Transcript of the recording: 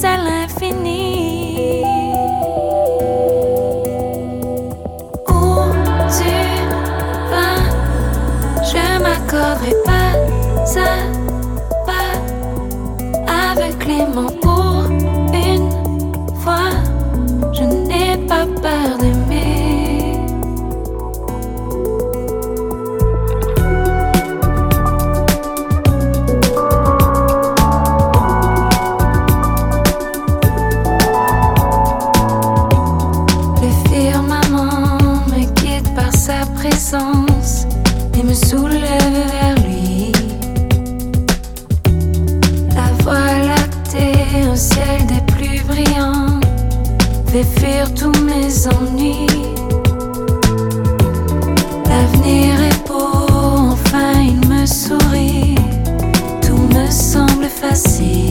à l'infini. Où tu vas, je m'accorderai pas à pas aveuglément pour une fois. Je n'ai pas peur d'aimer. Le firmament me guide par sa présence et me soulève vers lui. La voie lactée au ciel des plus brillants fait fuir tous mes ennuis. L'avenir est beau, enfin il me sourit. Tout me semble facile.